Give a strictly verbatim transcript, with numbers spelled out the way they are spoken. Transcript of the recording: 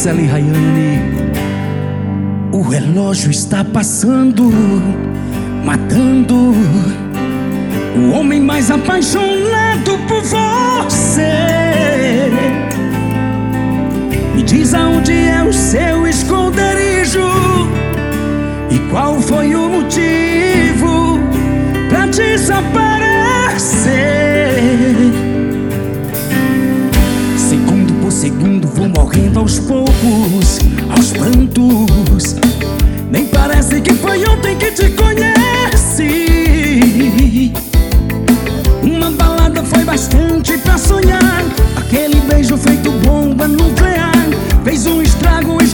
Marcela e Rayane. O relógio está passando, matando o homem mais apaixonado por você. Me diz aonde é o seu esconderijo e qual foi o motivo pra desaparecer. Segundo por segundo vou morrendo aos poucos, aos prantos. Nem parece que foi ontem que te conheci. Uma balada foi bastante pra sonhar. Aquele beijo feito bomba nuclear fez um estrago